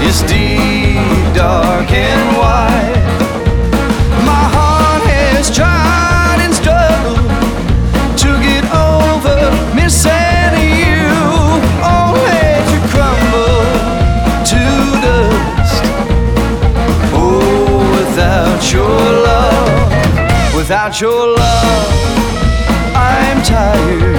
is deep, dark, and wide. My heart has tried and struggled to get over missing you, only to crumble to dust. Oh, without your love, I'm tired.